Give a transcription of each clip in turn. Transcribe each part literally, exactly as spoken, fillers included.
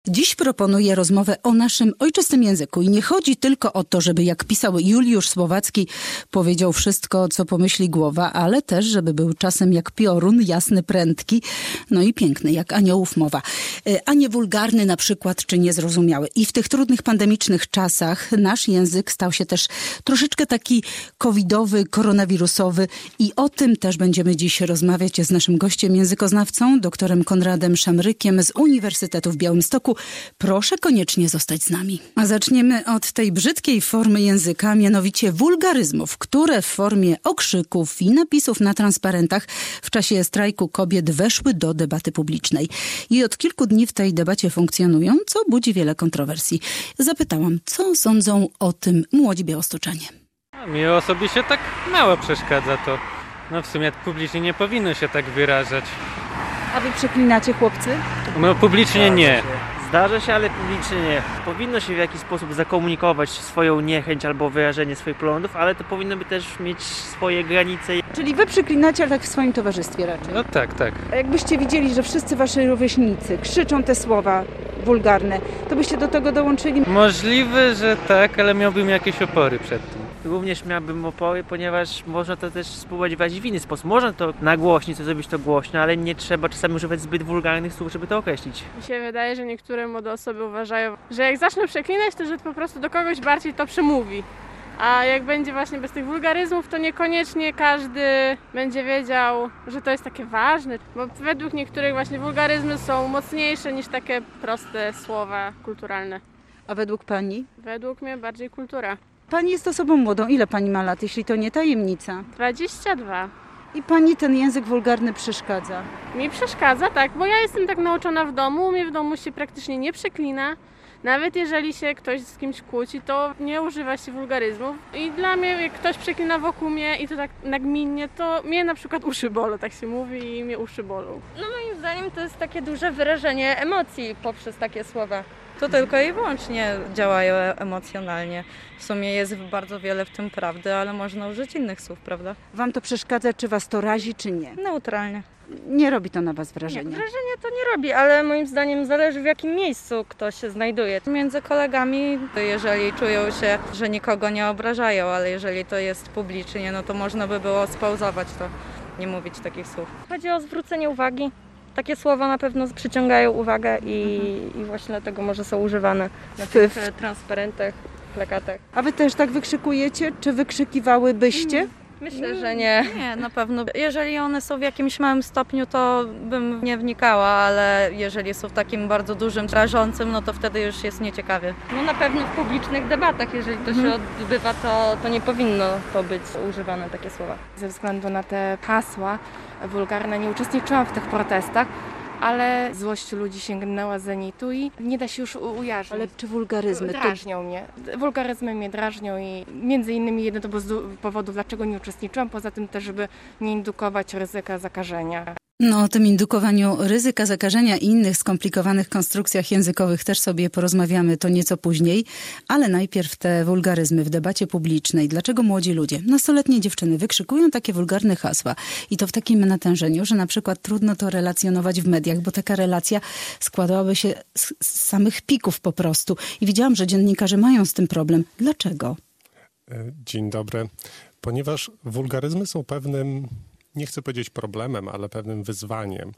Dziś proponuję rozmowę o naszym ojczystym języku i nie chodzi tylko o to, żeby jak pisał Juliusz Słowacki powiedział wszystko, co pomyśli głowa, ale też, żeby był czasem jak piorun, jasny, prędki, no i piękny, jak aniołów mowa, a nie wulgarny na przykład, czy niezrozumiały. I w tych trudnych, pandemicznych czasach nasz język stał się też troszeczkę taki covidowy, koronawirusowy i o tym też będziemy dziś rozmawiać z naszym gościem, językoznawcą, doktorem Konradem Szamrykiem z Uniwersytetu w Białymstoku. Proszę koniecznie zostać z nami. A zaczniemy od tej brzydkiej formy języka, mianowicie wulgaryzmów, które w formie okrzyków i napisów na transparentach w czasie strajku kobiet weszły do debaty publicznej. I od kilku dni w tej debacie funkcjonują, co budzi wiele kontrowersji. Zapytałam, co sądzą o tym młodzi białostoczanie. A mi osobiście tak mało przeszkadza to. No w sumie publicznie nie powinno się tak wyrażać. A wy przeklinacie, chłopcy? No publicznie nie. Zdarza się, ale publicznie nie. Powinno się w jakiś sposób zakomunikować swoją niechęć albo wyrażenie swoich poglądów, ale to powinno by też mieć swoje granice. Czyli wy przeklinacie, ale tak w swoim towarzystwie raczej. No tak, tak. A jakbyście widzieli, że wszyscy wasi rówieśnicy krzyczą te słowa wulgarne, to byście do tego dołączyli? Możliwe, że tak, ale miałbym jakieś opory przed tym. Również miałbym opory, ponieważ można to też spróbować wyrazić w inny sposób. Można to nagłośnić, to zrobić to głośno, ale nie trzeba czasami używać zbyt wulgarnych słów, żeby to określić. Mi się wydaje, że niektóre młode osoby uważają, że jak zaczną przeklinać, to że po prostu do kogoś bardziej to przemówi. A jak będzie właśnie bez tych wulgaryzmów, to niekoniecznie każdy będzie wiedział, że to jest takie ważne. Bo według niektórych właśnie wulgaryzmy są mocniejsze niż takie proste słowa kulturalne. A według pani? Według mnie bardziej kultura. Pani jest osobą młodą. Ile pani ma lat, jeśli to nie tajemnica? dwadzieścia dwa. I pani ten język wulgarny przeszkadza? Mi przeszkadza, tak, bo ja jestem tak nauczona w domu, u mnie w domu się praktycznie nie przeklina. Nawet jeżeli się ktoś z kimś kłóci, to nie używa się wulgaryzmów. I dla mnie, jak ktoś przeklina wokół mnie i to tak nagminnie, to mnie na przykład uszy bolą, tak się mówi, i mnie uszy bolą. No moim zdaniem to jest takie duże wyrażenie emocji poprzez takie słowa. To tylko i wyłącznie działają emocjonalnie. W sumie jest bardzo wiele w tym prawdy, ale można użyć innych słów, prawda? Wam to przeszkadza, czy was to razi, czy nie? Neutralnie. Nie robi to na was Nie, wrażenia? wrażenie to nie robi, ale moim zdaniem zależy w jakim miejscu ktoś się znajduje. Między kolegami, jeżeli czują się, że nikogo nie obrażają, ale jeżeli to jest publicznie, no to można by było spauzować to, nie mówić takich słów. Chodzi o zwrócenie uwagi. Takie słowa na pewno przyciągają uwagę i, mhm. i właśnie dlatego może są używane na tych w transparentach, plakatach. A wy też tak wykrzykujecie? Czy wykrzykiwałybyście? Mm. Myślę, że nie. Nie, na pewno. Jeżeli one są w jakimś małym stopniu, to bym nie wnikała, ale jeżeli są w takim bardzo dużym, rażącym, no to wtedy już jest nieciekawie. No na pewno w publicznych debatach, jeżeli to się mhm. odbywa, to, to nie powinno to być używane takie słowa. Ze względu na te hasła wulgarne nie uczestniczyłam w tych protestach, ale złość ludzi sięgnęła zenitu i nie da się już ujarzmić. Ale czy wulgaryzmy? Drażnią to... mnie. Wulgaryzmy mnie drażnią i między innymi jeden to był z powodów, dlaczego nie uczestniczyłam, poza tym też, żeby nie indukować ryzyka zakażenia. No o tym indukowaniu ryzyka zakażenia i innych skomplikowanych konstrukcjach językowych też sobie porozmawiamy to nieco później, ale najpierw te wulgaryzmy w debacie publicznej. Dlaczego młodzi ludzie, nastoletnie dziewczyny wykrzykują takie wulgarne hasła i to w takim natężeniu, że na przykład trudno to relacjonować w mediach, bo taka relacja składałaby się z, z samych pików po prostu. I widziałam, że dziennikarze mają z tym problem. Dlaczego? Dzień dobry. Ponieważ wulgaryzmy są pewnym, nie chcę powiedzieć problemem, ale pewnym wyzwaniem,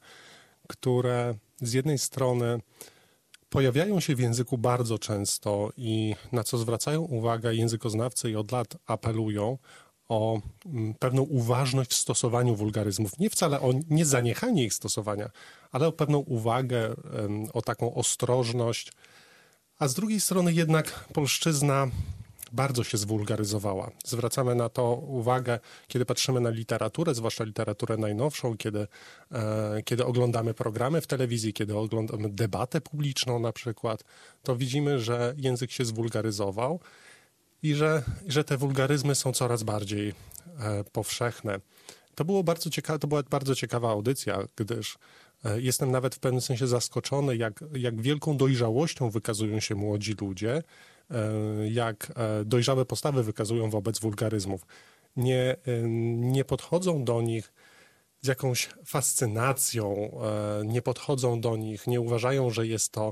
które z jednej strony pojawiają się w języku bardzo często i na co zwracają uwagę językoznawcy i od lat apelują o pewną uważność w stosowaniu wulgaryzmów. Nie wcale o nie zaniechanie ich stosowania, ale o pewną uwagę, o taką ostrożność. A z drugiej strony jednak polszczyzna bardzo się zwulgaryzowała. Zwracamy na to uwagę, kiedy patrzymy na literaturę, zwłaszcza literaturę najnowszą, kiedy, e, kiedy oglądamy programy w telewizji, kiedy oglądamy debatę publiczną na przykład, to widzimy, że język się zwulgaryzował i że, że te wulgaryzmy są coraz bardziej e, powszechne. To, było bardzo ciekawe, to była bardzo ciekawa audycja, gdyż e, jestem nawet w pewnym sensie zaskoczony, jak, jak wielką dojrzałością wykazują się młodzi ludzie, jak dojrzałe postawy wykazują wobec wulgaryzmów. Nie, nie podchodzą do nich z jakąś fascynacją, nie podchodzą do nich, nie uważają, że jest to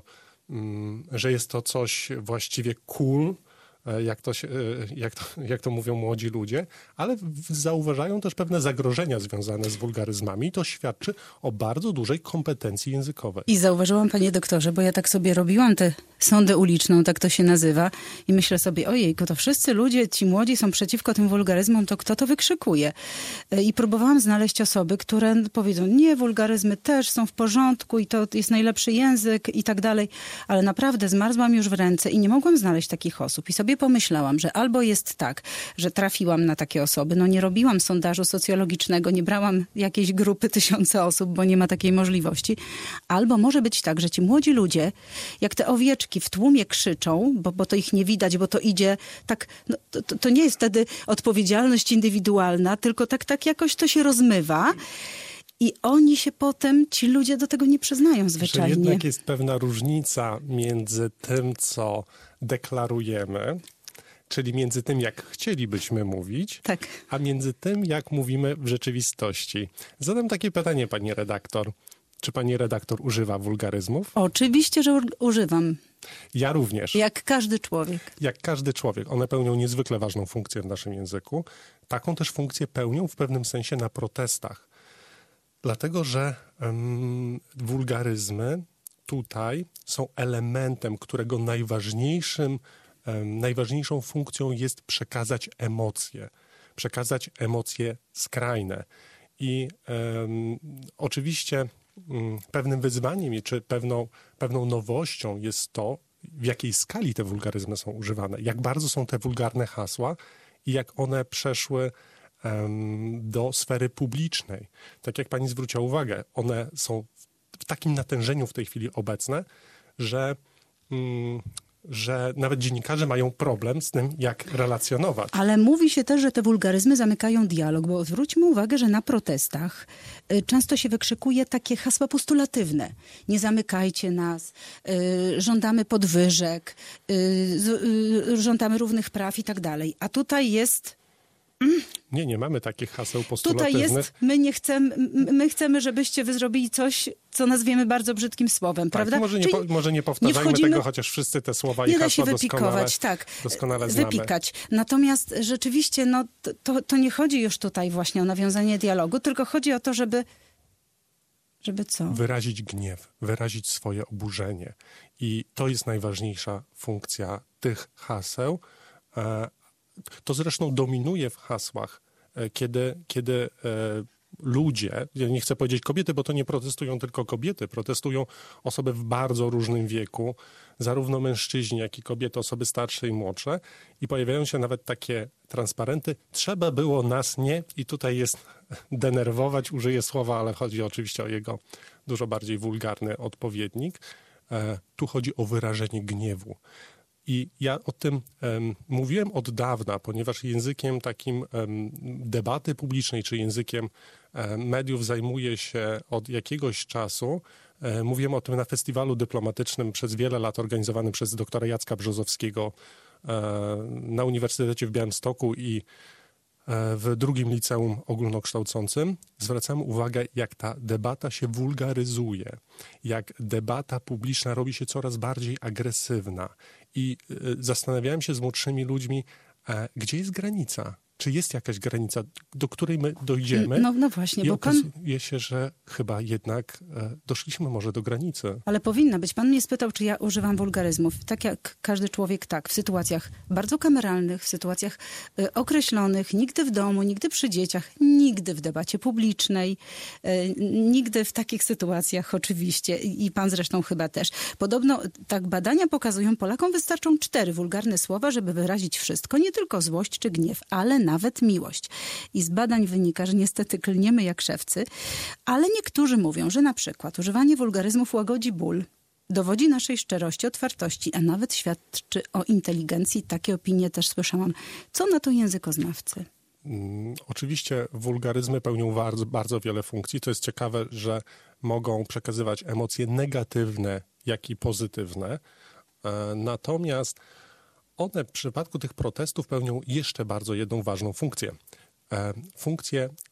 że jest to coś właściwie cool, jak to, się, jak, to, jak to mówią młodzi ludzie, ale zauważają też pewne zagrożenia związane z wulgaryzmami i to świadczy o bardzo dużej kompetencji językowej. I zauważyłam, panie doktorze, bo ja tak sobie robiłam tę sondę uliczną, tak to się nazywa, i myślę sobie, ojejku, to wszyscy ludzie, ci młodzi są przeciwko tym wulgaryzmom, to kto to wykrzykuje? I próbowałam znaleźć osoby, które powiedzą, nie, wulgaryzmy też są w porządku i to jest najlepszy język i tak dalej, ale naprawdę zmarzłam już w ręce i nie mogłam znaleźć takich osób. I sobie pomyślałam, że albo jest tak, że trafiłam na takie osoby, no nie robiłam sondażu socjologicznego, nie brałam jakiejś grupy tysiące osób, bo nie ma takiej możliwości, albo może być tak, że ci młodzi ludzie, jak te owieczki w tłumie krzyczą, bo, bo to ich nie widać, bo to idzie tak, no, to, to nie jest wtedy odpowiedzialność indywidualna, tylko tak, tak jakoś to się rozmywa. I oni się potem, ci ludzie do tego nie przyznają zwyczajnie. Że jednak jest pewna różnica między tym, co deklarujemy, czyli między tym, jak chcielibyśmy mówić, tak, a między tym, jak mówimy w rzeczywistości. Zadam takie pytanie, pani redaktor. Czy pani redaktor używa wulgaryzmów? Oczywiście, że używam. Ja również. Jak każdy człowiek. Jak każdy człowiek. One pełnią niezwykle ważną funkcję w naszym języku. Taką też funkcję pełnią w pewnym sensie na protestach. Dlatego, że um, wulgaryzmy tutaj są elementem, którego najważniejszym, um, najważniejszą funkcją jest przekazać emocje. Przekazać emocje skrajne. I um, oczywiście um, pewnym wyzwaniem, czy pewną, pewną nowością jest to, w jakiej skali te wulgaryzmy są używane. Jak bardzo są te wulgarne hasła i jak one przeszły do sfery publicznej. Tak jak pani zwróciła uwagę, one są w takim natężeniu w tej chwili obecne, że, mm, że nawet dziennikarze mają problem z tym, jak relacjonować. Ale mówi się też, że te wulgaryzmy zamykają dialog, bo zwróćmy uwagę, że na protestach y, często się wykrzykuje takie hasła postulatywne. Nie zamykajcie nas, y, żądamy podwyżek, y, y, żądamy równych praw i tak dalej. A tutaj jest... Nie, nie mamy takich haseł postulatywnych. Tutaj jest, my nie chcemy, my chcemy, żebyście wy zrobili coś, co nazwiemy bardzo brzydkim słowem, tak, prawda? Może nie, po, może nie powtarzajmy nie wchodzimy, tego, chociaż wszyscy te słowa i nie da hasła się wypikować, doskonale, tak, doskonale znamy. wypikać. Natomiast rzeczywiście, no, to, to nie chodzi już tutaj właśnie o nawiązanie dialogu, tylko chodzi o to, żeby żeby co? Wyrazić gniew, wyrazić swoje oburzenie. I to jest najważniejsza funkcja tych haseł. To zresztą dominuje w hasłach, kiedy, kiedy ludzie, ja nie chcę powiedzieć kobiety, bo to nie protestują tylko kobiety, protestują osoby w bardzo różnym wieku, zarówno mężczyźni, jak i kobiety, osoby starsze i młodsze i pojawiają się nawet takie transparenty, trzeba było nas nie, i tutaj jest denerwować, użyję słowa, ale chodzi oczywiście o jego dużo bardziej wulgarny odpowiednik. Tu chodzi o wyrażenie gniewu. I ja o tym um, mówiłem od dawna, ponieważ językiem takim um, debaty publicznej, czy językiem um, mediów zajmuję się od jakiegoś czasu. Um, mówiłem o tym na festiwalu dyplomatycznym przez wiele lat organizowanym przez doktora Jacka Brzozowskiego um, na Uniwersytecie w Białymstoku i w drugim liceum ogólnokształcącym. Zwracam uwagę, jak ta debata się wulgaryzuje, jak debata publiczna robi się coraz bardziej agresywna. I zastanawiałem się z młodszymi ludźmi, gdzie jest granica? Czy jest jakaś granica, do której my dojdziemy? No, no właśnie, I bo pan... okazuje się, że chyba jednak doszliśmy może do granicy. Ale powinna być. Pan mnie spytał, czy ja używam wulgaryzmów. Tak jak każdy człowiek, tak. W sytuacjach bardzo kameralnych, w sytuacjach y, określonych, nigdy w domu, nigdy przy dzieciach, nigdy w debacie publicznej, y, nigdy w takich sytuacjach oczywiście. I, I pan zresztą chyba też. Podobno tak badania pokazują, Polakom wystarczą cztery wulgarne słowa, żeby wyrazić wszystko. Nie tylko złość czy gniew, ale nawet miłość. I z badań wynika, że niestety klniemy jak szewcy, ale niektórzy mówią, że na przykład używanie wulgaryzmów łagodzi ból, dowodzi naszej szczerości, otwartości, a nawet świadczy o inteligencji. Takie opinie też słyszałam. Co na to językoznawcy? Hmm, oczywiście wulgaryzmy pełnią bardzo, bardzo wiele funkcji. To jest ciekawe, że mogą przekazywać emocje negatywne, jak i pozytywne. E, natomiast one w przypadku tych protestów pełnią jeszcze bardzo jedną ważną funkcję. E, funkcję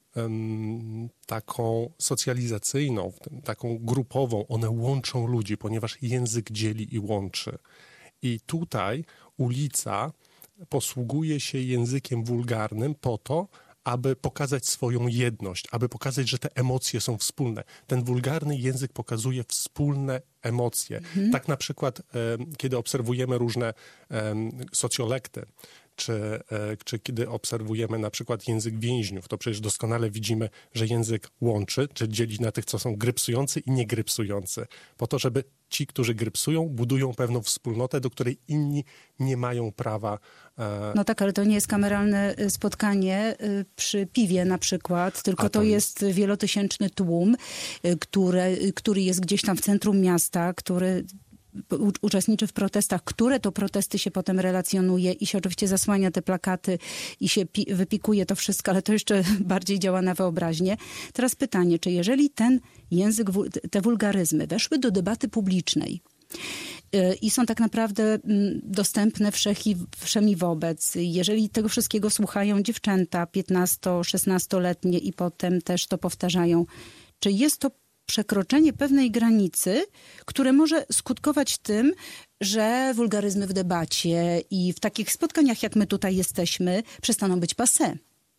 um, taką socjalizacyjną, taką grupową. One łączą ludzi, ponieważ język dzieli i łączy. I tutaj ulica posługuje się językiem wulgarnym po to, aby pokazać swoją jedność, aby pokazać, że te emocje są wspólne. Ten wulgarny język pokazuje wspólne emocje. Mhm. Tak na przykład, e, kiedy obserwujemy różne e, socjolekty, czy, e, czy kiedy obserwujemy na przykład język więźniów, to przecież doskonale widzimy, że język łączy, czy dzieli na tych, co są grypsujący i niegrypsujący. Po to, żeby ci, którzy grypsują, budują pewną wspólnotę, do której inni nie mają prawa. E... No tak, ale to nie jest kameralne spotkanie przy piwie na przykład, tylko to, to jest wielotysięczny tłum, który, który jest gdzieś tam w centrum miasta, który uczestniczy w protestach, które to protesty się potem relacjonuje i się oczywiście zasłania te plakaty i się pi- wypikuje to wszystko, ale to jeszcze bardziej działa na wyobraźnię. Teraz pytanie, czy jeżeli ten język, te wulgaryzmy weszły do debaty publicznej yy, i są tak naprawdę yy, dostępne wszech i, wszem i wobec, jeżeli tego wszystkiego słuchają dziewczęta piętnasto-szesnastoletnie i potem też to powtarzają, czy jest to przekroczenie pewnej granicy, które może skutkować tym, że wulgaryzmy w debacie i w takich spotkaniach, jak my tutaj jesteśmy, przestaną być passé?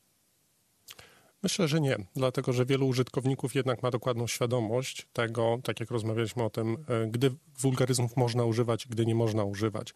Myślę, że nie, dlatego że wielu użytkowników jednak ma dokładną świadomość tego, tak jak rozmawialiśmy o tym, gdy wulgaryzmów można używać, gdy nie można używać.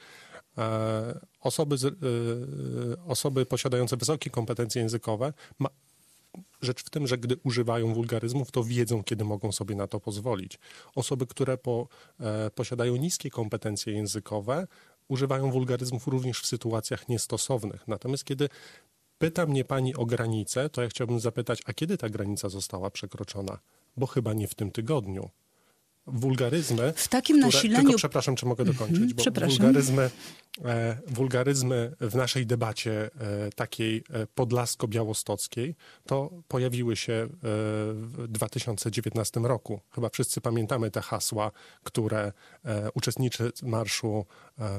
Osoby, z, osoby posiadające wysokie kompetencje językowe ma, Rzecz w tym, że gdy używają wulgaryzmów, to wiedzą, kiedy mogą sobie na to pozwolić. Osoby, które po, e, posiadają niskie kompetencje językowe, używają wulgaryzmów również w sytuacjach niestosownych. Natomiast kiedy pyta mnie pani o granicę, to ja chciałbym zapytać, a kiedy ta granica została przekroczona? Bo chyba nie w tym tygodniu. Wulgaryzmy... W takim które, nasileniu... Tylko przepraszam, czy mogę dokończyć? Mhm, bo przepraszam. Wulgaryzmy, e, wulgaryzmy w naszej debacie e, takiej e, podlasko-białostockiej to pojawiły się e, w dwa tysiące dziewiętnastym roku. Chyba wszyscy pamiętamy te hasła, które e, uczestnicy marszu e,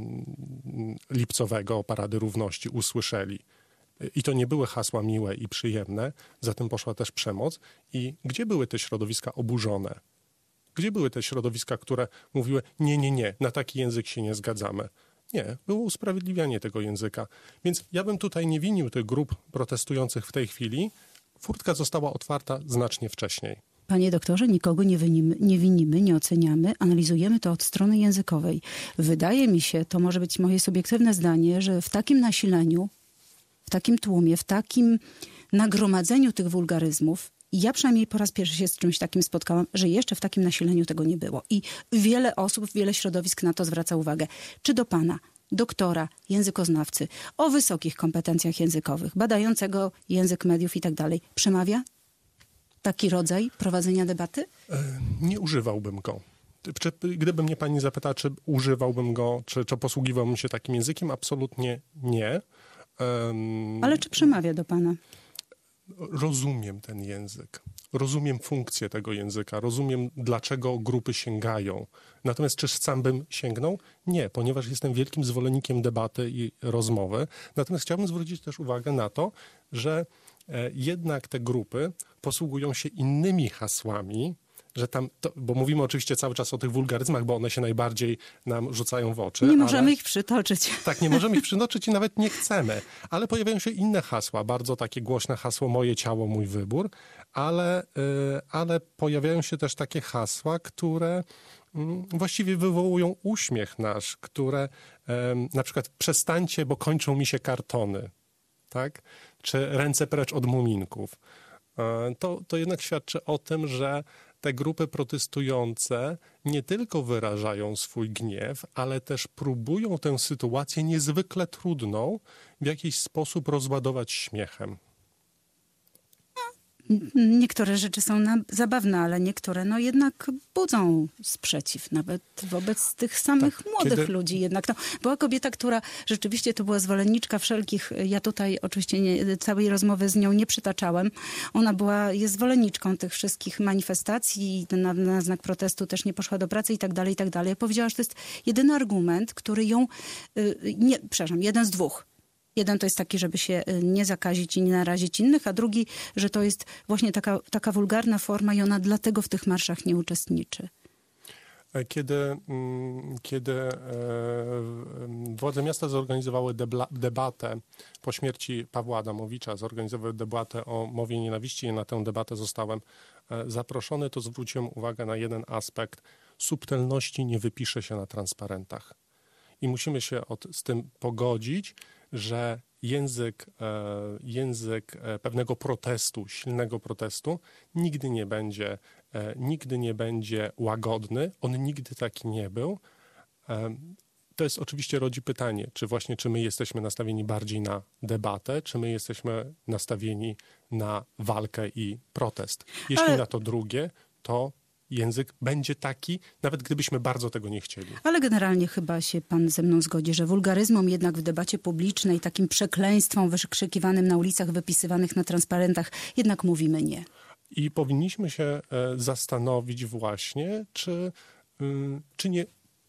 lipcowego Parady Równości usłyszeli. I to nie były hasła miłe i przyjemne, za tym poszła też przemoc. I gdzie były te środowiska oburzone? Gdzie były te środowiska, które mówiły, nie, nie, nie, na taki język się nie zgadzamy? Nie, było usprawiedliwianie tego języka. Więc ja bym tutaj nie winił tych grup protestujących w tej chwili. Furtka została otwarta znacznie wcześniej. Panie doktorze, nikogo nie winimy, nie winimy, nie oceniamy, analizujemy to od strony językowej. Wydaje mi się, to może być moje subiektywne zdanie, że w takim nasileniu, w takim tłumie, w takim nagromadzeniu tych wulgaryzmów, i ja przynajmniej po raz pierwszy się z czymś takim spotkałam, że jeszcze w takim nasileniu tego nie było. I wiele osób, wiele środowisk na to zwraca uwagę. Czy do pana, doktora, językoznawcy, o wysokich kompetencjach językowych, badającego język mediów i tak dalej, przemawia taki rodzaj prowadzenia debaty? Nie używałbym go. Czy, gdyby mnie pani zapytała, czy używałbym go, czy, czy posługiwałbym się takim językiem, absolutnie nie. Um, Ale czy przemawia do pana? Rozumiem ten język, rozumiem funkcję tego języka, rozumiem, dlaczego grupy sięgają. Natomiast czy sam bym sięgnął? Nie, ponieważ jestem wielkim zwolennikiem debaty i rozmowy. Natomiast chciałbym zwrócić też uwagę na to, że e, jednak te grupy posługują się innymi hasłami, że tam, to, bo mówimy oczywiście cały czas o tych wulgaryzmach, bo one się najbardziej nam rzucają w oczy. Nie możemy ale, ich przytoczyć. Tak, nie możemy ich przytoczyć i nawet nie chcemy. Ale pojawiają się inne hasła, bardzo takie głośne hasło moje ciało, mój wybór, ale, y, ale pojawiają się też takie hasła, które y, właściwie wywołują uśmiech nasz, które y, na przykład przestańcie, bo kończą mi się kartony, tak? Czy ręce precz od muminków. Y, to, to jednak świadczy o tym, że te grupy protestujące nie tylko wyrażają swój gniew, ale też próbują tę sytuację niezwykle trudną w jakiś sposób rozładować śmiechem. Niektóre rzeczy są na, zabawne, ale niektóre no jednak budzą sprzeciw, nawet wobec tych samych tak, młodych kiedy... ludzi. Jednak to była kobieta, która rzeczywiście to była zwolenniczka wszelkich, ja tutaj oczywiście nie, całej rozmowy z nią nie przytaczałem. Ona była, jest zwolenniczką tych wszystkich manifestacji, na, na znak protestu też nie poszła do pracy i tak dalej, i tak dalej. Powiedziała, że to jest jedyny argument, który ją, nie, przepraszam, jeden z dwóch. Jeden to jest taki, żeby się nie zakazić i nie narazić innych, a drugi, że to jest właśnie taka, taka wulgarna forma i ona dlatego w tych marszach nie uczestniczy. Kiedy, kiedy władze miasta zorganizowały debatę po śmierci Pawła Adamowicza, zorganizowały debatę o mowie nienawiści i na tę debatę zostałem zaproszony, to zwróciłem uwagę na jeden aspekt. Subtelności nie wypisze się na transparentach. I musimy się od, z tym pogodzić, że język, język pewnego protestu, silnego protestu nigdy nie będzie, nigdy nie będzie łagodny. On nigdy taki nie był. To jest oczywiście rodzi pytanie, czy właśnie czy my jesteśmy nastawieni bardziej na debatę, czy my jesteśmy nastawieni na walkę i protest. Jeśli Ale... na to drugie, to język będzie taki, nawet gdybyśmy bardzo tego nie chcieli. Ale generalnie chyba się pan ze mną zgodzi, że wulgaryzmom jednak w debacie publicznej, takim przekleństwom wykrzykiwanym na ulicach, wypisywanych na transparentach, jednak mówimy nie. I powinniśmy się zastanowić właśnie, czy, czy nie...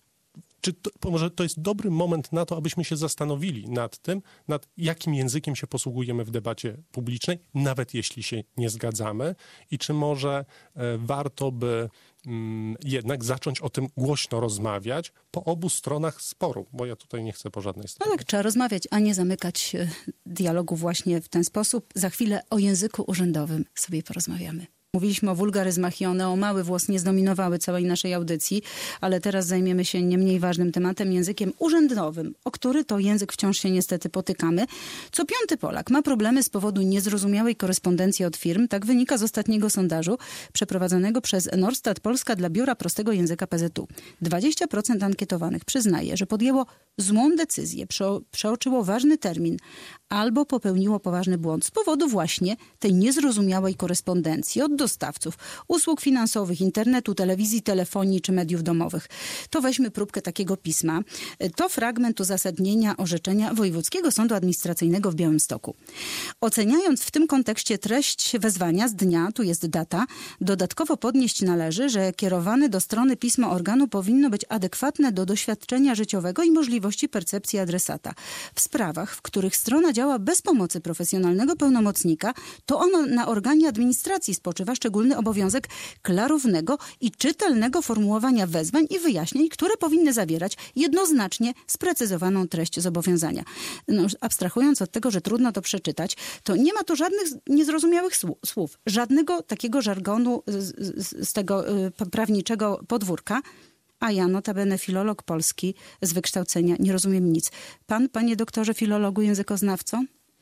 Czy to, może to jest dobry moment na to, abyśmy się zastanowili nad tym, nad jakim językiem się posługujemy w debacie publicznej, nawet jeśli się nie zgadzamy i czy może e, warto by mm, jednak zacząć o tym głośno rozmawiać po obu stronach sporu, bo ja tutaj nie chcę po żadnej stronie. No tak, trzeba rozmawiać, a nie zamykać e, dialogu właśnie w ten sposób. Za chwilę o języku urzędowym sobie porozmawiamy. Mówiliśmy o wulgaryzmach i one o mały włos nie zdominowały całej naszej audycji, ale teraz zajmiemy się nie mniej ważnym tematem, językiem urzędowym, o który to język wciąż się niestety potykamy. Co piąty Polak ma problemy z powodu niezrozumiałej korespondencji od firm. Tak wynika z ostatniego sondażu przeprowadzonego przez Norstat Polska dla Biura Prostego Języka P Z U. dwadzieścia procent ankietowanych przyznaje, że podjęło złą decyzję, przeoczyło ważny termin albo popełniło poważny błąd z powodu właśnie tej niezrozumiałej korespondencji od dostawców usług finansowych, internetu, telewizji, telefonii czy mediów domowych. To weźmy próbkę takiego pisma. To fragment uzasadnienia orzeczenia Wojewódzkiego Sądu Administracyjnego w Białymstoku. Oceniając w tym kontekście treść wezwania z dnia, tu jest data, dodatkowo podnieść należy, że kierowane do strony pismo organu powinno być adekwatne do doświadczenia życiowego i możliwości percepcji adresata. W sprawach, w których strona działa bez pomocy profesjonalnego pełnomocnika, to ono na organie administracji spoczywa szczególny obowiązek klarownego i czytelnego formułowania wezwań i wyjaśnień, które powinny zawierać jednoznacznie sprecyzowaną treść zobowiązania. No, abstrahując od tego, że trudno to przeczytać, to nie ma tu żadnych niezrozumiałych słów, żadnego takiego żargonu z, z, z tego y, prawniczego podwórka. A ja, notabene filolog polski z wykształcenia, nie rozumiem nic. Pan, panie doktorze filologu, językoznawco?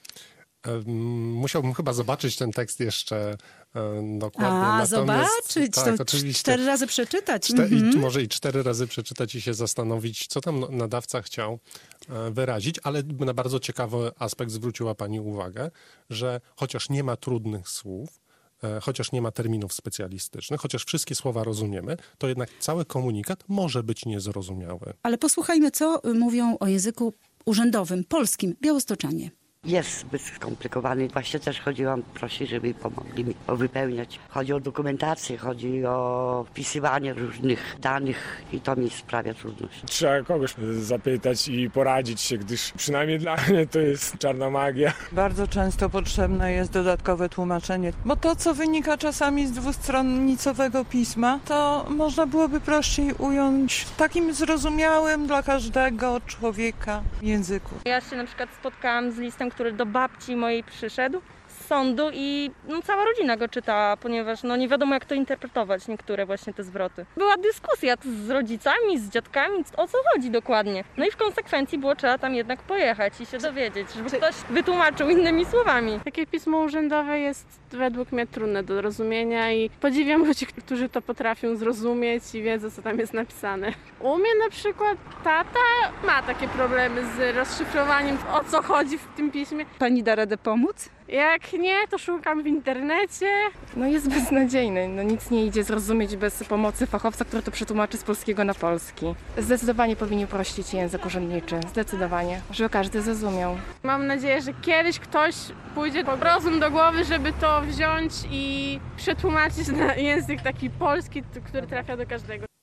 Musiałbym chyba zobaczyć ten tekst jeszcze dokładnie. A, Natomiast, zobaczyć, tak, to oczywiście. cztery razy przeczytać. Czte, mhm. i, może i cztery razy przeczytać i się zastanowić, co tam nadawca chciał wyrazić, ale na bardzo ciekawy aspekt zwróciła pani uwagę, że chociaż nie ma trudnych słów, chociaż nie ma terminów specjalistycznych, chociaż wszystkie słowa rozumiemy, to jednak cały komunikat może być niezrozumiały. Ale posłuchajmy, co mówią o języku urzędowym, polskim, białostoczanie. Jest zbyt skomplikowany. Właśnie też chodziłam prosić, żeby pomogli mi wypełniać. Chodzi o dokumentację, chodzi o wpisywanie różnych danych i to mi sprawia trudności. Trzeba kogoś zapytać i poradzić się, gdyż przynajmniej dla mnie to jest czarna magia. Bardzo często potrzebne jest dodatkowe tłumaczenie, bo to, co wynika czasami z dwustronnicowego pisma, to można byłoby prościej ująć w takim zrozumiałym dla każdego człowieka języku. Ja się na przykład spotkałam z listem, który do babci mojej przyszedł z sądu i no, cała rodzina go czytała, ponieważ no, nie wiadomo jak to interpretować, niektóre właśnie te zwroty. Była dyskusja z rodzicami, z dziadkami, o co chodzi dokładnie. No i w konsekwencji było trzeba tam jednak pojechać i się dowiedzieć, żeby ktoś wytłumaczył innymi słowami. Takie pismo urzędowe jest według mnie trudne do zrozumienia i podziwiam ludzi, którzy to potrafią zrozumieć i wiedzą, co tam jest napisane. U mnie na przykład tata ma takie problemy z rozszyfrowaniem, o co chodzi w tym piśmie. Pani da radę pomóc? Jak nie, to szukam w internecie. No jest beznadziejny, no nic nie idzie zrozumieć bez pomocy fachowca, który to przetłumaczy z polskiego na polski. Zdecydowanie powinni uprościć język urzędniczy, zdecydowanie, żeby każdy zrozumiał. Mam nadzieję, że kiedyś ktoś pójdzie po rozum do głowy, żeby to wziąć i przetłumaczyć na język taki polski, który trafia do każdego.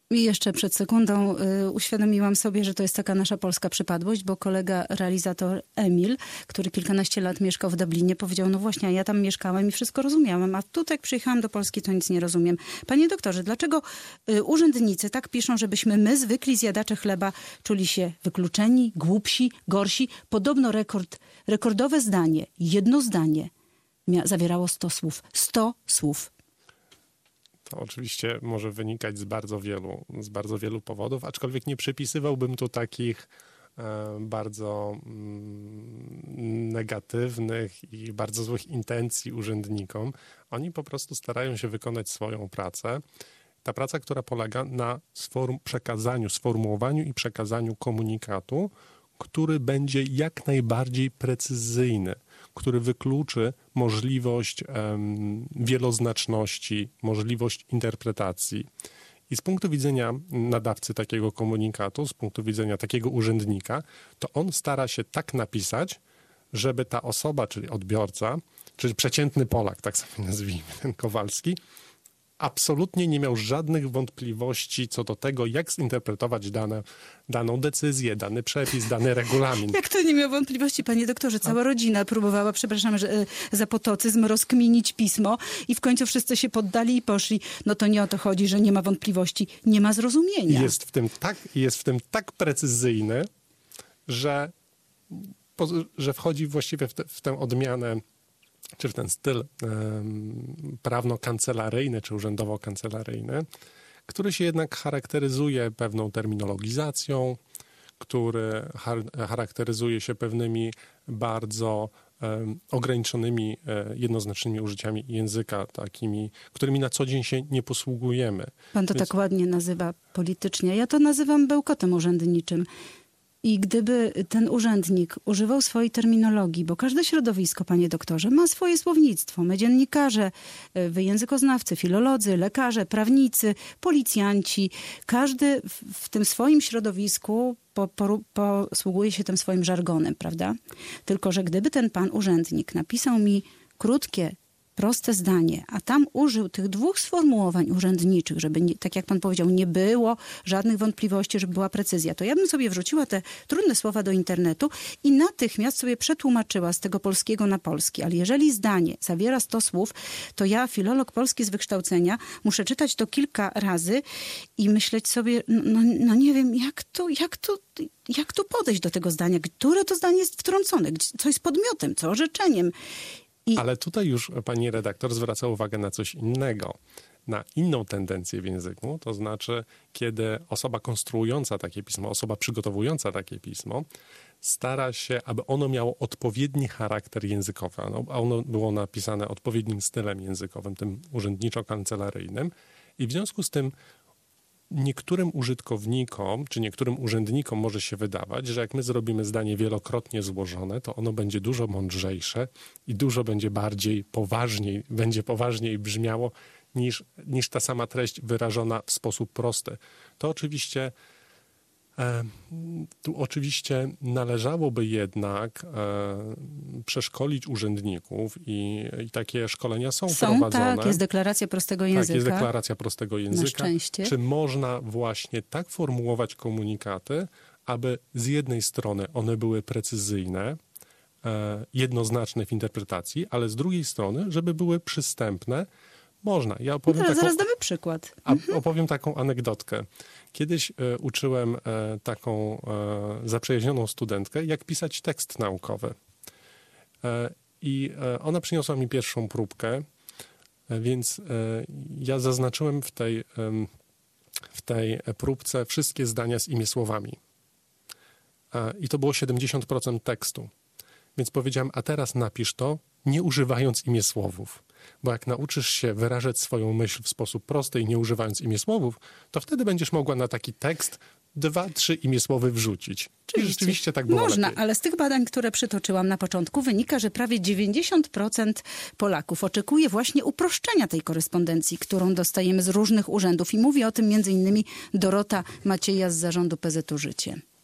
I jeszcze przed sekundą y, uświadomiłam sobie, że to jest taka nasza polska przypadłość, bo kolega realizator Emil, który kilkanaście lat mieszkał w Dublinie, powiedział, no właśnie, a ja tam mieszkałem i wszystko rozumiałem, a tutaj jak przyjechałam do Polski, to nic nie rozumiem. Panie doktorze, dlaczego y, urzędnicy tak piszą, żebyśmy my, zwykli zjadacze chleba, czuli się wykluczeni, głupsi, gorsi? Podobno rekord, rekordowe zdanie, jedno zdanie mia- zawierało sto słów. sto słów. To oczywiście może wynikać z bardzo wielu, z bardzo wielu powodów, aczkolwiek nie przypisywałbym tu takich e, bardzo mm, negatywnych i bardzo złych intencji urzędnikom. Oni po prostu starają się wykonać swoją pracę. Ta praca, która polega na sform- przekazaniu, sformułowaniu i przekazaniu komunikatu, który będzie jak najbardziej precyzyjny, który wykluczy możliwość um, wieloznaczności, możliwość interpretacji. I z punktu widzenia nadawcy takiego komunikatu, z punktu widzenia takiego urzędnika, to on stara się tak napisać, żeby ta osoba, czyli odbiorca, czyli przeciętny Polak, tak sobie nazwijmy, ten Kowalski, absolutnie nie miał żadnych wątpliwości co do tego, jak zinterpretować dane, daną decyzję, dany przepis, dany regulamin. Jak to nie miał wątpliwości, panie doktorze? Cała rodzina próbowała, przepraszam że, za potocyzm, rozkminić pismo i w końcu wszyscy się poddali i poszli. No to nie o to chodzi, że nie ma wątpliwości, nie ma zrozumienia. Jest w tym tak, jest w tym tak precyzyjny, że, że wchodzi właściwie w, te, w tę odmianę, czy w ten styl um, prawno-kancelaryjny, czy urzędowo-kancelaryjny, który się jednak charakteryzuje pewną terminologizacją, który char- charakteryzuje się pewnymi bardzo um, ograniczonymi, e, jednoznacznymi użyciami języka, takimi, którymi na co dzień się nie posługujemy. Pan to Więc... tak ładnie nazywa politycznie. Ja to nazywam bełkotem urzędniczym. I gdyby ten urzędnik używał swojej terminologii, bo każde środowisko, panie doktorze, ma swoje słownictwo. My dziennikarze, wy językoznawcy, filolodzy, lekarze, prawnicy, policjanci. Każdy w, w tym swoim środowisku po, po, posługuje się tym swoim żargonem, prawda? Tylko że gdyby ten pan urzędnik napisał mi krótkie, proste zdanie, a tam użył tych dwóch sformułowań urzędniczych, żeby, nie, tak jak pan powiedział, nie było żadnych wątpliwości, żeby była precyzja, to ja bym sobie wrzuciła te trudne słowa do internetu i natychmiast sobie przetłumaczyła z tego polskiego na polski. Ale jeżeli zdanie zawiera sto słów, to ja, filolog polski z wykształcenia, muszę czytać to kilka razy i myśleć sobie, no, no nie wiem, jak tu, jak tu, jak tu podejść do tego zdania, które to zdanie jest wtrącone, co jest podmiotem, co orzeczeniem. I... Ale tutaj już pani redaktor zwraca uwagę na coś innego, na inną tendencję w języku, to znaczy, kiedy osoba konstruująca takie pismo, osoba przygotowująca takie pismo, stara się, aby ono miało odpowiedni charakter językowy, a ono było napisane odpowiednim stylem językowym, tym urzędniczo-kancelaryjnym i w związku z tym niektórym użytkownikom, czy niektórym urzędnikom może się wydawać, że jak my zrobimy zdanie wielokrotnie złożone, to ono będzie dużo mądrzejsze i dużo będzie bardziej poważniej, będzie poważniej brzmiało niż, niż ta sama treść wyrażona w sposób prosty. To oczywiście e, tu oczywiście należałoby jednak e, przeszkolić urzędników i, i takie szkolenia są, są prowadzone. Tak, jest deklaracja prostego języka. Tak, jest deklaracja prostego języka. Na szczęście. Czy można właśnie tak formułować komunikaty, aby z jednej strony one były precyzyjne, e, jednoznaczne w interpretacji, ale z drugiej strony, żeby były przystępne. Można. Ja opowiem no, taką, zaraz damy przykład. A, opowiem taką anegdotkę. Kiedyś e, uczyłem e, taką e, zaprzyjaźnioną studentkę, jak pisać tekst naukowy. E, I e, ona przyniosła mi pierwszą próbkę, e, więc e, ja zaznaczyłem w tej, e, w tej próbce wszystkie zdania z imiesłowami. E, I to było siedemdziesiąt procent tekstu. Więc powiedziałem, a teraz napisz to, nie używając imiesłowów. Bo jak nauczysz się wyrażać swoją myśl w sposób prosty i nie używając imiesłowów, to wtedy będziesz mogła na taki tekst dwa, trzy imiesłowy wrzucić. Czyli rzeczywiście tak było Można, lepiej. Ale z tych badań, które przytoczyłam na początku, wynika, że prawie dziewięćdziesiąt procent Polaków oczekuje właśnie uproszczenia tej korespondencji, którą dostajemy z różnych urzędów. I mówi o tym między innymi Dorota Macieja z zarządu P Z U Życie.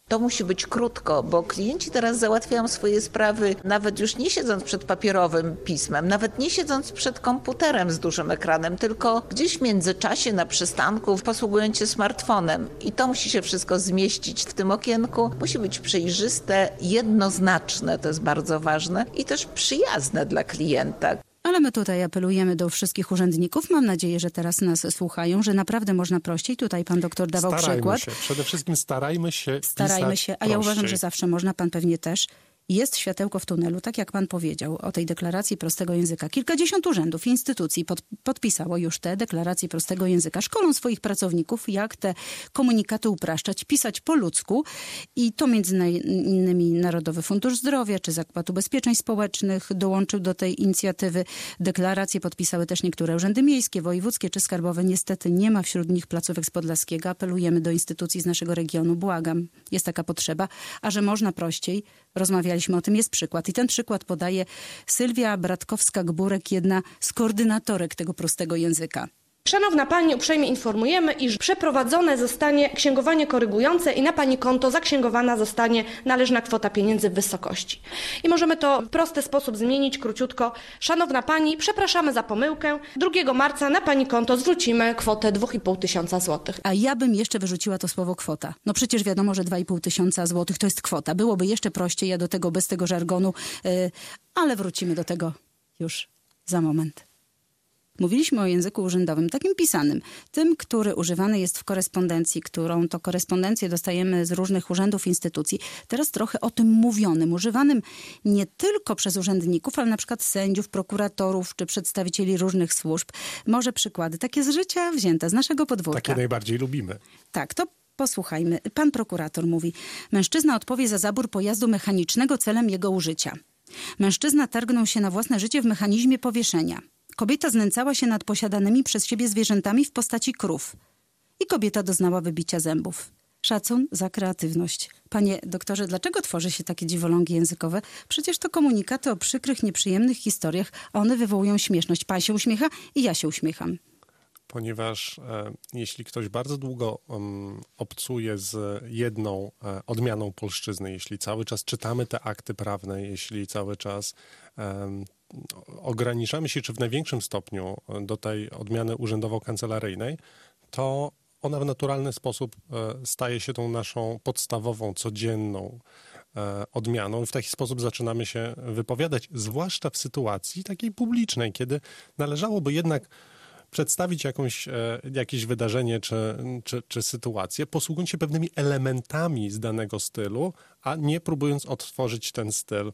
To musi być krótko, bo klienci teraz załatwiają swoje sprawy nawet już nie siedząc przed papierowym pismem, nawet nie siedząc przed komputerem z dużym ekranem, tylko gdzieś w międzyczasie na przystanku posługując się smartfonem. I to musi się wszystko zmieścić w tym okienku. Musi być przejrzyste, jednoznaczne, to jest bardzo ważne i też przyjazne dla klienta. Ale my tutaj apelujemy do wszystkich urzędników. Mam nadzieję, że teraz nas słuchają, że naprawdę można prościej. Tutaj pan doktor dawał starajmy przykład. Się. Przede wszystkim starajmy się Starajmy się, a prościej. ja uważam, że zawsze można, pan pewnie też. Jest światełko w tunelu, tak jak pan powiedział o tej deklaracji prostego języka. Kilkadziesiąt urzędów i instytucji pod, podpisało już te deklaracje prostego języka. Szkolą swoich pracowników, jak te komunikaty upraszczać, pisać po ludzku. I to między innymi Narodowy Fundusz Zdrowia czy Zakład Ubezpieczeń Społecznych dołączył do tej inicjatywy. Deklaracje podpisały też niektóre urzędy miejskie, wojewódzkie czy skarbowe. Niestety nie ma wśród nich placówek z Podlaskiego. Apelujemy do instytucji z naszego regionu. Błagam, jest taka potrzeba. A że można prościej, rozmawialiśmy o tym, jest przykład. I ten przykład podaje Sylwia Bratkowska-Gburek, jedna z koordynatorek tego prostego języka. Szanowna Pani, uprzejmie informujemy, iż przeprowadzone zostanie księgowanie korygujące i na Pani konto zaksięgowana zostanie należna kwota pieniędzy w wysokości. I możemy to w prosty sposób zmienić, króciutko. Szanowna Pani, przepraszamy za pomyłkę. drugiego marca na Pani konto zwrócimy kwotę dwa i pół tysiąca złotych. A ja bym jeszcze wyrzuciła to słowo kwota. No przecież wiadomo, że dwa i pół tysiąca złotych to jest kwota. Byłoby jeszcze prościej, ja do tego bez tego żargonu, yy, ale wrócimy do tego już za moment. Mówiliśmy o języku urzędowym, takim pisanym, tym, który używany jest w korespondencji, którą to korespondencję dostajemy z różnych urzędów, instytucji. Teraz trochę o tym mówionym, używanym nie tylko przez urzędników, ale na przykład sędziów, prokuratorów czy przedstawicieli różnych służb. Może przykłady takie z życia wzięte, z naszego podwórka. Takie najbardziej lubimy. Tak, to posłuchajmy. Pan prokurator mówi: mężczyzna odpowie za zabór pojazdu mechanicznego celem jego użycia. Mężczyzna targnął się na własne życie w mechanizmie powieszenia. Kobieta znęcała się nad posiadanymi przez siebie zwierzętami w postaci krów. I kobieta doznała wybicia zębów. Szacun za kreatywność. Panie doktorze, dlaczego tworzy się takie dziwolągi językowe? Przecież to komunikaty o przykrych, nieprzyjemnych historiach, a one wywołują śmieszność. Pan się uśmiecha i ja się uśmiecham. Ponieważ e, jeśli ktoś bardzo długo um, obcuje z jedną e, odmianą polszczyzny, jeśli cały czas czytamy te akty prawne, jeśli cały czas e, ograniczamy się, czy w największym stopniu do tej odmiany urzędowo-kancelaryjnej, to ona w naturalny sposób e, staje się tą naszą podstawową, codzienną e, odmianą i w taki sposób zaczynamy się wypowiadać, zwłaszcza w sytuacji takiej publicznej, kiedy należałoby jednak przedstawić jakąś, e, jakieś wydarzenie czy, czy, czy sytuację, posługując się pewnymi elementami z danego stylu, a nie próbując odtworzyć ten styl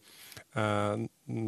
e,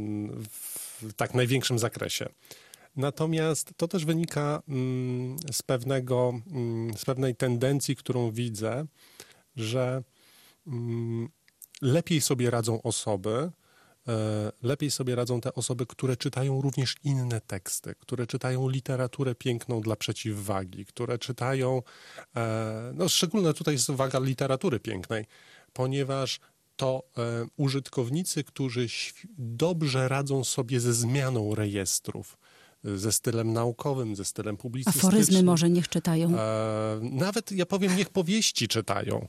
w tak największym zakresie. Natomiast to też wynika mm, z pewnego, mm, z pewnej tendencji, którą widzę, że mm, lepiej sobie radzą osoby, lepiej sobie radzą te osoby, które czytają również inne teksty, które czytają literaturę piękną dla przeciwwagi, które czytają, no szczególnie tutaj jest waga literatury pięknej, ponieważ to użytkownicy, którzy dobrze radzą sobie ze zmianą rejestrów, ze stylem naukowym, ze stylem publicystycznym. Aforyzmy może niech czytają. Nawet, ja powiem, niech powieści czytają.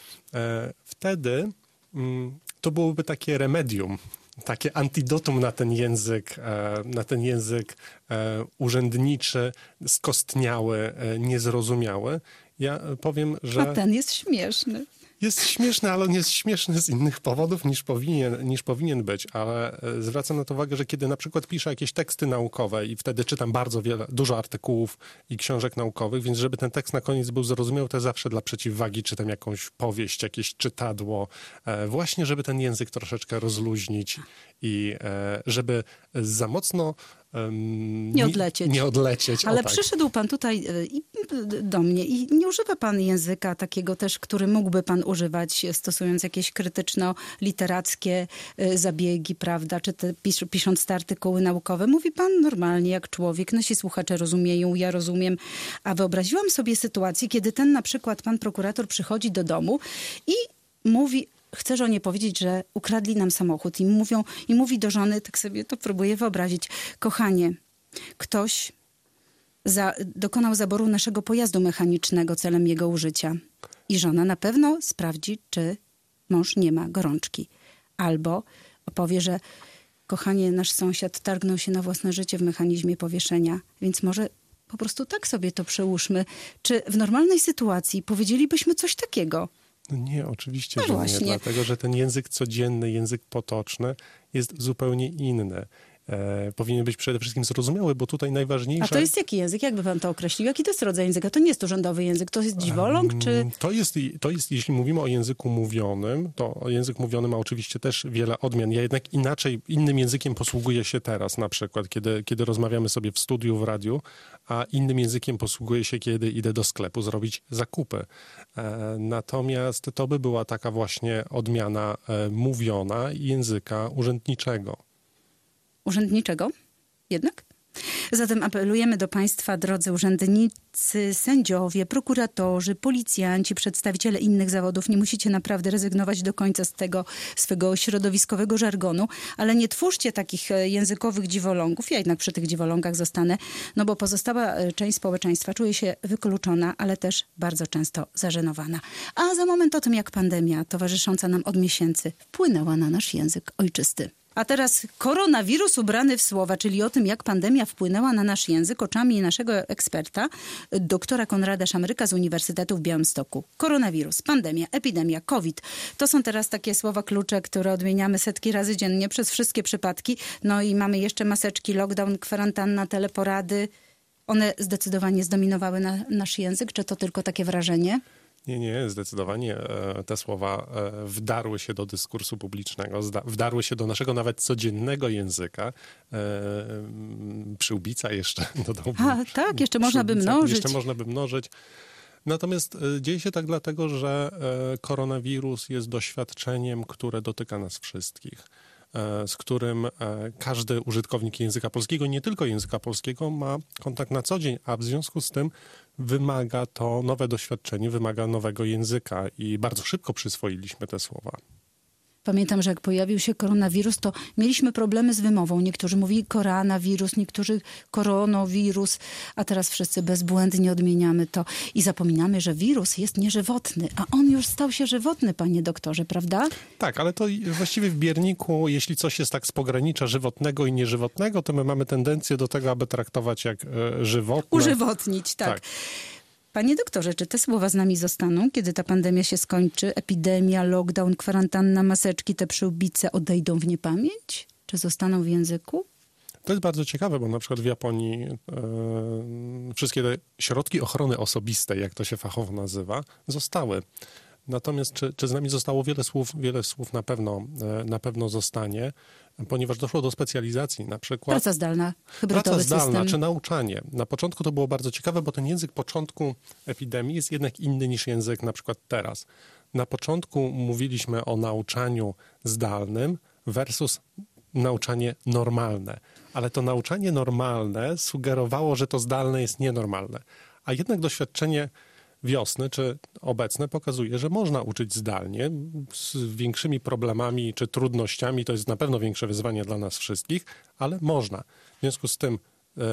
Wtedy to byłoby takie remedium, takie antidotum na ten język, na ten język urzędniczy, skostniały, niezrozumiały. Ja powiem, że... A ten jest śmieszny. Jest śmieszny, ale on jest śmieszny z innych powodów niż powinien, niż powinien być, ale zwracam na to uwagę, że kiedy na przykład piszę jakieś teksty naukowe i wtedy czytam bardzo wiele, dużo artykułów i książek naukowych, więc żeby ten tekst na koniec był zrozumiały, to zawsze dla przeciwwagi czytam jakąś powieść, jakieś czytadło, właśnie żeby ten język troszeczkę rozluźnić i żeby za mocno Um, nie odlecieć. Nie odlecieć. Ale o, tak. przyszedł pan tutaj do mnie i nie używa pan języka takiego też, który mógłby pan używać, stosując jakieś krytyczno-literackie zabiegi, prawda, czy te, pis, pisząc te artykuły naukowe. Mówi pan normalnie, jak człowiek. Nasi słuchacze rozumieją, ja rozumiem. A wyobraziłam sobie sytuację, kiedy ten na przykład pan prokurator przychodzi do domu i mówi... Chce żonie powiedzieć, że ukradli nam samochód i mówią, i mówi do żony, tak sobie to próbuję wyobrazić: kochanie, ktoś za, dokonał zaboru naszego pojazdu mechanicznego celem jego użycia. I żona na pewno sprawdzi, czy mąż nie ma gorączki. Albo powie, że kochanie, nasz sąsiad targnął się na własne życie w mechanizmie powieszenia, więc może po prostu tak sobie to przełóżmy. Czy w normalnej sytuacji powiedzielibyśmy coś takiego? No nie, oczywiście, No że właśnie. nie, dlatego że ten język codzienny, język potoczny jest zupełnie inny. E, powinien być przede wszystkim zrozumiały, bo tutaj najważniejsze... A to jest jaki język? Jakby pan to określił? Jaki to jest rodzaj języka? To nie jest urzędowy język, to jest dziwoląg, czy... To jest, to jest, jeśli mówimy o języku mówionym, to język mówiony ma oczywiście też wiele odmian. Ja jednak inaczej, innym językiem posługuję się teraz, na przykład, kiedy, kiedy rozmawiamy sobie w studiu, w radiu, a innym językiem posługuję się, kiedy idę do sklepu zrobić zakupy. E, natomiast to by była taka właśnie odmiana e, mówiona języka urzędniczego. Urzędniczego? Jednak? Zatem apelujemy do państwa, drodzy urzędnicy, sędziowie, prokuratorzy, policjanci, przedstawiciele innych zawodów. Nie musicie naprawdę rezygnować do końca z tego swego środowiskowego żargonu, ale nie twórzcie takich językowych dziwolągów. Ja jednak przy tych dziwolągach zostanę, no bo pozostała część społeczeństwa czuje się wykluczona, ale też bardzo często zażenowana. A za moment o tym, jak pandemia towarzysząca nam od miesięcy wpłynęła na nasz język ojczysty. A teraz koronawirus ubrany w słowa, czyli o tym, jak pandemia wpłynęła na nasz język oczami naszego eksperta, doktora Konrada Szamryka z Uniwersytetu w Białymstoku. Koronawirus, pandemia, epidemia, COVID. To są teraz takie słowa klucze, które odmieniamy setki razy dziennie przez wszystkie przypadki. No i mamy jeszcze maseczki, lockdown, kwarantanna, teleporady. One zdecydowanie zdominowały na nasz język, czy to tylko takie wrażenie? Nie, nie, zdecydowanie te słowa wdarły się do dyskursu publicznego, wdarły się do naszego nawet codziennego języka. Przyłbica jeszcze dodałbym. A, tak, jeszcze można by mnożyć. Jeszcze można by mnożyć. Natomiast dzieje się tak dlatego, że koronawirus jest doświadczeniem, które dotyka nas wszystkich, z którym każdy użytkownik języka polskiego, nie tylko języka polskiego, ma kontakt na co dzień, a w związku z tym wymaga to nowe doświadczenie, wymaga nowego języka i bardzo szybko przyswoiliśmy te słowa. Pamiętam, że jak pojawił się koronawirus, to mieliśmy problemy z wymową. Niektórzy mówili koronawirus, niektórzy koronawirus, a teraz wszyscy bezbłędnie odmieniamy to i zapominamy, że wirus jest nieżywotny, a on już stał się żywotny, panie doktorze, prawda? Tak, ale to właściwie w bierniku, jeśli coś jest tak z pogranicza żywotnego i nieżywotnego, to my mamy tendencję do tego, aby traktować jak e, żywotne. Używotnić, tak. tak. Panie doktorze, czy te słowa z nami zostaną, kiedy ta pandemia się skończy? Epidemia, lockdown, kwarantanna, maseczki, te przyłbice odejdą w niepamięć? Czy zostaną w języku? To jest bardzo ciekawe, bo na przykład w Japonii e, wszystkie te środki ochrony osobistej, jak to się fachowo nazywa, zostały. Natomiast czy, czy z nami zostało wiele słów, wiele słów na pewno, e, na pewno zostanie, ponieważ doszło do specjalizacji, na przykład... Praca zdalna, hybrydowy Praca zdalna, system. czy nauczanie. Na początku to było bardzo ciekawe, bo ten język początku epidemii jest jednak inny niż język na przykład teraz. Na początku mówiliśmy o nauczaniu zdalnym versus nauczanie normalne. Ale to nauczanie normalne sugerowało, że to zdalne jest nienormalne. A jednak doświadczenie wiosny, czy obecne pokazuje, że można uczyć zdalnie z większymi problemami czy trudnościami. To jest na pewno większe wyzwanie dla nas wszystkich, ale można. W związku z tym,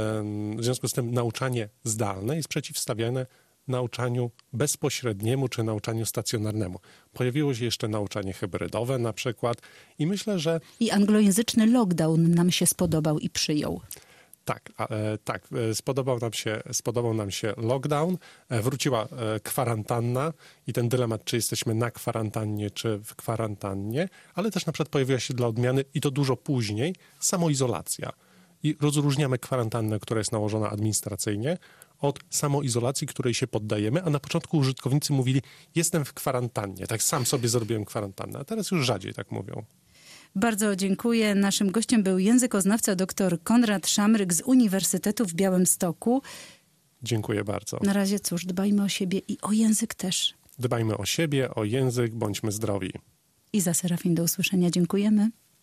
w związku z tym nauczanie zdalne jest przeciwstawiane nauczaniu bezpośredniemu czy nauczaniu stacjonarnemu. Pojawiło się jeszcze nauczanie hybrydowe na przykład i myślę, że... I anglojęzyczny lockdown nam się spodobał i przyjął. Tak, e, tak. Spodobał nam się, spodobał nam się lockdown, e, wróciła e, kwarantanna i ten dylemat, czy jesteśmy na kwarantannie, czy w kwarantannie, ale też na przykład pojawiła się dla odmiany, i to dużo później, samoizolacja. I rozróżniamy kwarantannę, która jest nałożona administracyjnie, od samoizolacji, której się poddajemy, a na początku użytkownicy mówili, jestem w kwarantannie, tak sam sobie zrobiłem kwarantannę, a teraz już rzadziej tak mówią. Bardzo dziękuję. Naszym gościem był językoznawca dr Konrad Szamryk z Uniwersytetu w Białymstoku. Dziękuję bardzo. Na razie cóż, dbajmy o siebie i o język też. Dbajmy o siebie, o język, bądźmy zdrowi. Iza Serafin, do usłyszenia. Dziękujemy.